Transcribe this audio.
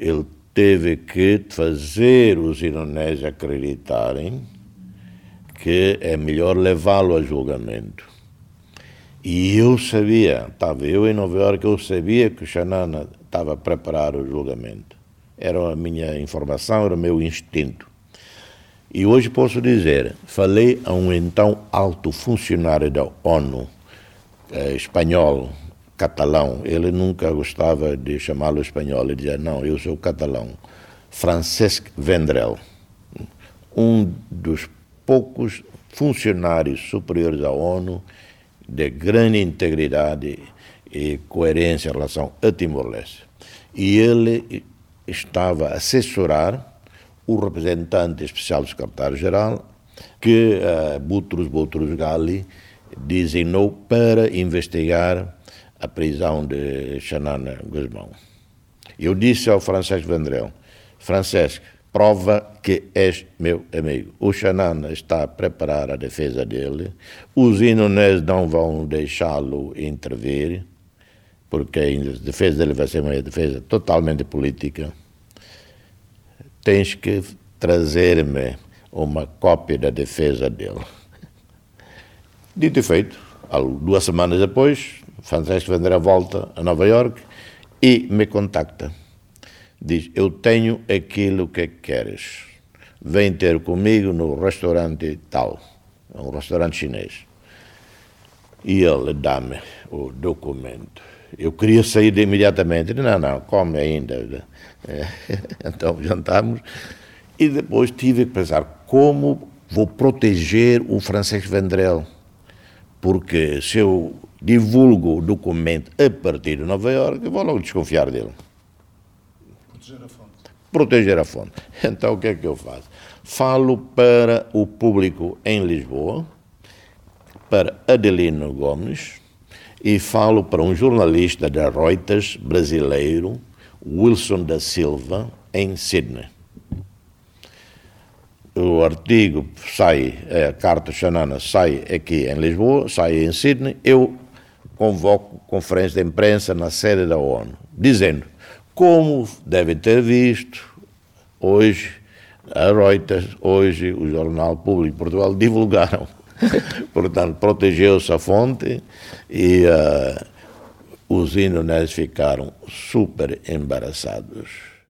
ele teve que fazer os indonésios acreditarem que é melhor levá-lo a julgamento. E eu sabia, estava eu em Nova Iorque, eu sabia que o Xanana estava a preparar o julgamento. Era a minha informação, era o meu instinto. E hoje posso dizer, falei a um então alto funcionário da ONU, espanhol, catalão. Ele nunca gostava de chamá-lo espanhol, ele dizia, não, eu sou catalão. Francesc Vendrell, um dos poucos funcionários superiores à ONU de grande integridade e coerência em relação a Timor-Leste. E ele estava a assessorar o representante especial do secretário-geral que Boutros Ghali designou para investigar a prisão de Xanana Guzmão. Eu disse ao Francesc Vendrell, Francesc, prova que és meu amigo. O Xanana está a preparar a defesa dele, os indonésios não vão deixá-lo intervir, porque a defesa dele vai ser uma defesa totalmente política. Tens que trazer-me uma cópia da defesa dele. Dito e feito, 2 semanas depois, Francesc Vendrell volta a Nova Iorque e me contacta. Diz, eu tenho aquilo que queres. Vem ter comigo no restaurante tal, um restaurante chinês. E ele dá-me o documento. Eu queria sair imediatamente. Não, come ainda. Então jantamos. E depois tive que pensar como vou proteger o Francesc Vendrell. Porque se eu divulgo o documento a partir de Nova Iorque, eu vou logo desconfiar dele. Proteger a fonte. Proteger a fonte. Então o que é que eu faço? Falo para o público em Lisboa, para Adelino Gomes, e falo para um jornalista da Reuters brasileiro, Wilson da Silva, em Sydney. O artigo sai, a carta Xanana sai aqui em Lisboa, sai em Sydney, eu convoco conferência de imprensa na sede da ONU, dizendo, como devem ter visto, hoje a Reuters, hoje o Jornal Público de Portugal divulgaram. Portanto, protegeu-se a fonte e os indonésios ficaram super embaraçados.